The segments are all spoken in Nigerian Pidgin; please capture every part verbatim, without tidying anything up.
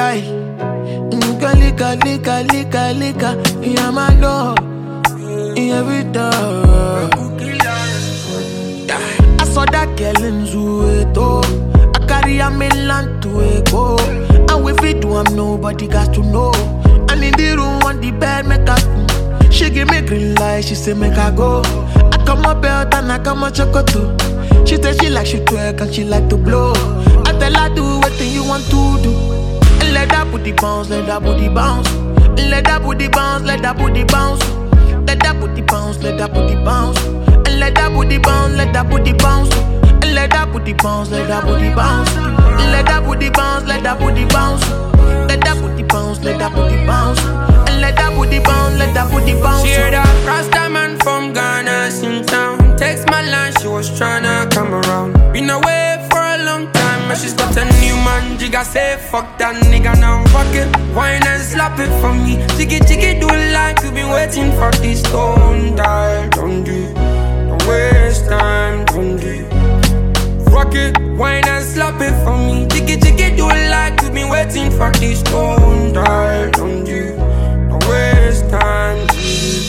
Aye. Lika, lika, lika, lika, lika. Yeah, my love. In every door. I saw that girl in Zueto. I carry a mainland to Echo. And with it, do I'm nobody got to know. And in the room on the bed, make her. She give me green light, she say make her go. I come up belt and I come up chocolate. She say she like she twerk and she like to blow. I tell her do what you want to do. And let that booty bounce, let that booty bounce. And let that booty bounce, let that booty bounce. Let that booty bounce, let that booty bounce. And let that booty bounce, let that booty bounce. And let that booty bounce, let that booty bounce. And let that booty bounce, let that booty bounce. Let that booty bounce, let that booty bounce. And let that booty bounce, let that booty bounce. She heard that Rasta man from Ghana in town. Text my line, she was tryna come around. Been away for a long time, and she's got a new man. Jigga say fuck that nigga now, fuck it. Wine and slap it for me. Jiggy jiggy do it like you been waiting for this. Don't die, don't do, don't waste time, don't do. Rock it, wine and slap it for me. Jiggy jiggy do it like you been waiting for this. Don't die, don't do, don't waste time, don't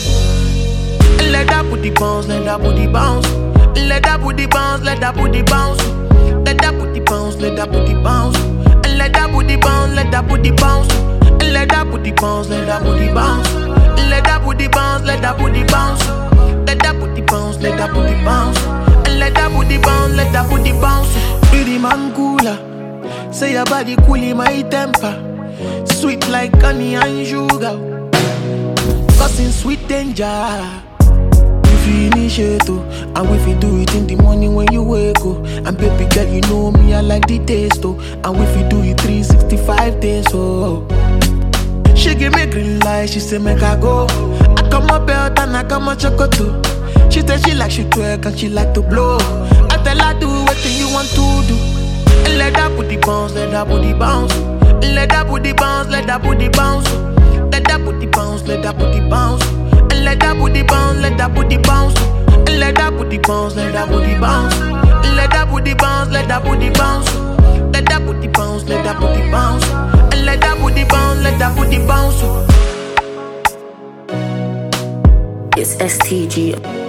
do. Let that booty bounce, let that booty bounce. Let that booty bounce, let that booty bounce. Let that booty bounce, let that booty bounce. And let that booty bounce, let that booty bounce. And let that booty bounce, let that booty bounce. And let that booty bounce, let that booty bounce. Let that booty bounce, let that booty bounce. And let that booty bounce, let that booty bounce. Pretty man cooler, say your body cool in my temper. Sweet like honey and sugar, causing sweet danger. If you initiate, oh, and if you do it in the morning when you wake up, oh, and baby girl, you know me, I like the taste, oh, and if you do it three sixty-five days, oh. She give me green light, she say make her go. I come up belt and I come up chocolate. She say she like she twerk and she like to blow. I tell her do what you want to do. And let that booty bounce, let that booty bounce. And let that booty bounce, let that booty bounce. Let that booty bounce, let that booty bounce. And let that booty bounce, let that booty bounce. And let that booty bounce, let that booty bounce. And let that booty bounce, let that booty bounce. Let that booty bounce, let that booty bounce. And let that booty bounce, let that booty bounce. It's S T G.